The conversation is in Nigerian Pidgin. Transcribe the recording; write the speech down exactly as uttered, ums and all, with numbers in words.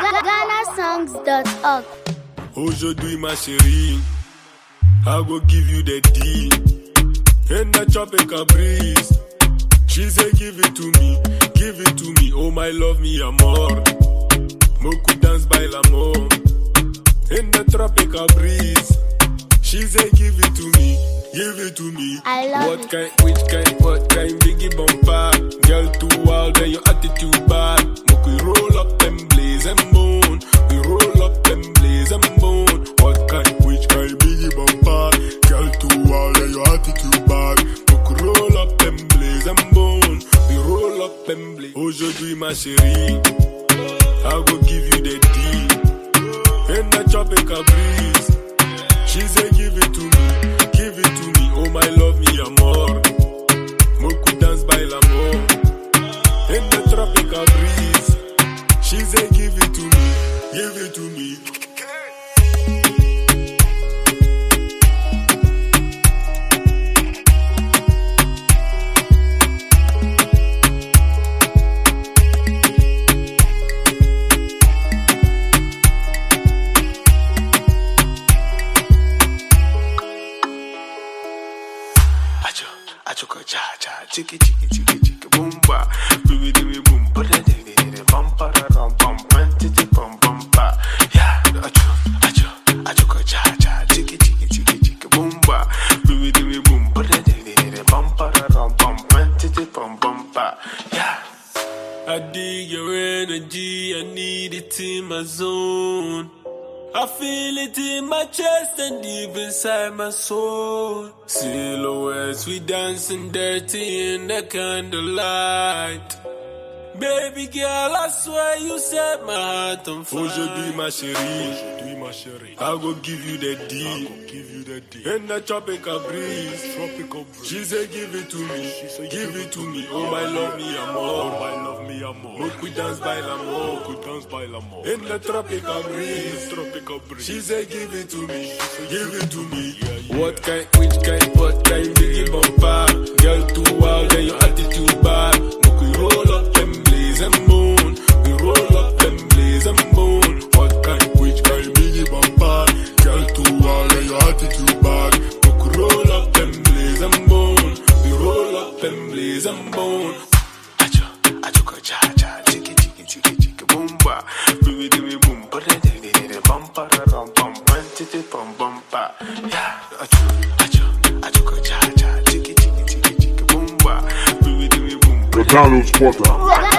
Ghana Songs dot org. Aujourd'hui ma chérie, I go give you the D. In the tropical breeze, she say give it to me, give it to me. Oh my love, mi amor, Moku dance by l'amour. In the tropical breeze, she say give it to me, give it to me. I love what it. kind, which kind, what kind, biggie bumper. Girl too wild and your attitude bad. Moku roll up and blaze and moon. We roll up and blaze and moon. What kind, which kind, biggie bumper. Girl too wild and your attitude bad. Moku roll up and blaze and moon. We roll up and blaze. Aujourd'hui ma chérie, I go give you the D. In the tropical breeze, she say give it to me, give it to me. Oh my love, mi amor, Moku dance by l'amour. In the tropical breeze, she say give it to me, give it to me. Achuka cha cha, chiki chiki chiki chiki boomba, baby do me boom, but then they did it bum pa ram bum, titi bum bum pa, yeah. Achu achu achuka cha cha, chiki chiki chiki chiki boomba, baby do me boom, but then they did it bum pa ram bum, titi bum bum pa, yeah. I dig your energy, I need it in my zone. I feel it in my chest and deep inside my soul. Silhouettes, we dancing dirty in the candlelight. Baby girl, I swear you set my heart on fire. Aujourd'hui ma chérie, aujourd'hui ma chérie, I go give you the D. I go give you the D. In the tropical breeze, tropical breeze. She say give it to me, she say give it to me. Oh my love, mi amor, oh my love, mi amor. Moku dance by l'amour, Moku dance by l'amour. In the tropical breeze, tropical breeze. She say give it to me, she say give it to me. Yeah, yeah. What kind, which kind, what kind, biggie bumper. Girl too wild and your attitude bad. Moku roll up and blaze and moon. We roll up and blaze and moon. What kind, which kind, biggie bumper. Girl too wild and your attitude bad. Moku roll up and blaze and moon. We roll up and blaze and moon. Achu achuka cha cha, chiki chiki chiki chiki boomba, baby do me boom, but then they did it bum pa ram bum, titi bum bum pa, yeah. Achu achu achuka cha cha, chiki chiki chiki chiki boomba, baby do me boom. The Download Spotter.